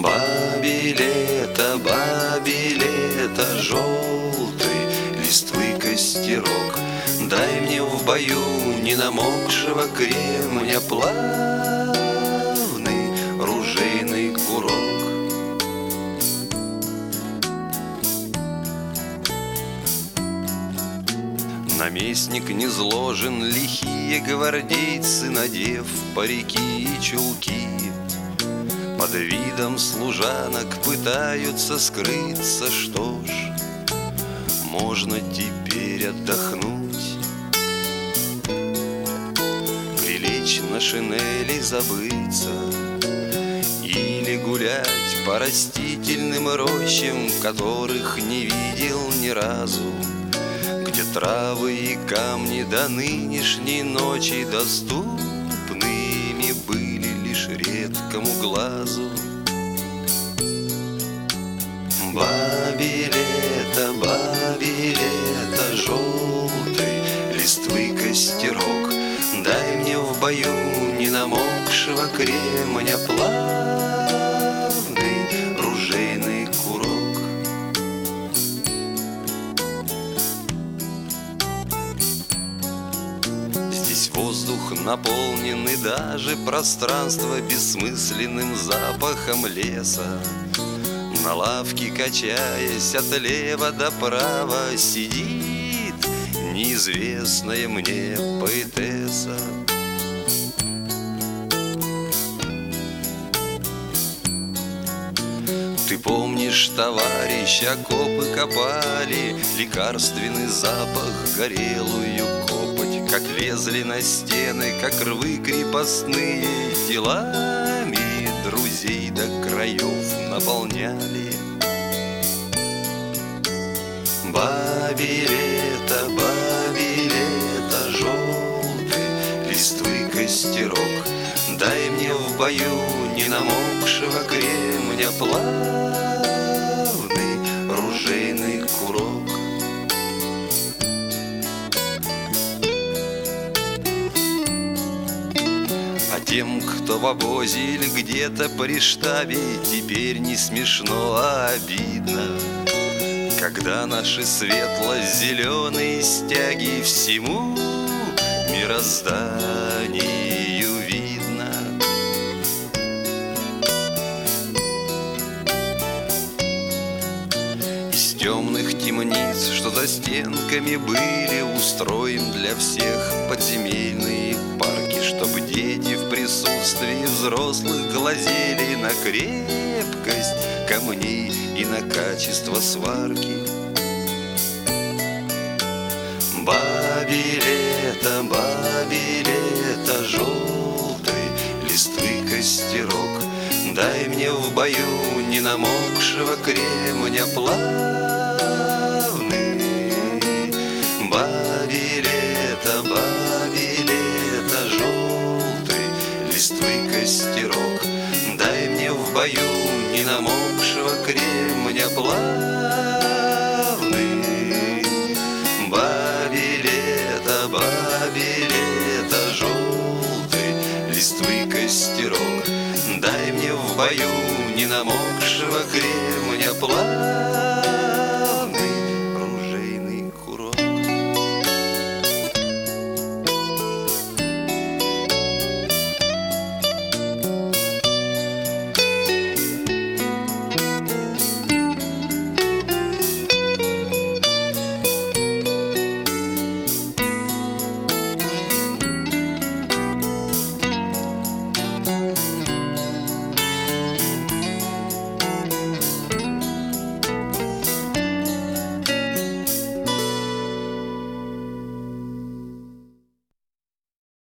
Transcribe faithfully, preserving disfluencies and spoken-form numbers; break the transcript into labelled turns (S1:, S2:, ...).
S1: Бабе лето, бабе лето, желтый листвы костерок, дай мне в бою не намокшего кремня плавный ружейный курок. Наместник низложен, лихие гвардейцы, надев парики и чулки, под видом служанок пытаются скрыться. Что ж, можно теперь отдохнуть, прилечь на шинели, забыться или гулять по растительным рощам, которых не видел ни разу, где травы и камни до нынешней ночи доступными были лишь редкому глазу. Бабе лето, бабе лето, желтый листвы костерок, дай мне в бою не намокшего кремня плавный ружейный курок. Здесь воздух наполнен и даже пространство бессмысленным запахом леса. На лавке, качаясь от лева до права, сидит неизвестная мне поэтесса. Ты помнишь, товарищ, окопы копали, лекарственный запах, горелую копоть, как лезли на стены, как рвы крепостные, телами друзей до краев наполняли. Бабе лето, бабе лето, желтый листвы костерок, дай мне в бою не намокшего кремня плавный ружейный курок. А тем, кто в обозе или где-то при штабе, теперь не смешно, а обидно, когда наши светло-зеленые стяги всему мирозданию видно. Из темных темниц, что за стенками были, устроим для всех подземельные парки, чтобы дети в присутствии взрослых глазели на крепкость камней и на качество сварки. Бабе лето, бабе лето, желтый листвы костерок, дай мне в бою не намокшего кремня плавный. Бабе лето, бабе лето, желтый листвы костерок, дай мне в бою не намокшего кремня плавный. Бабе лето, бабе лето, желтый листвы костерок, дай мне в бою не намокшего кремня плавный.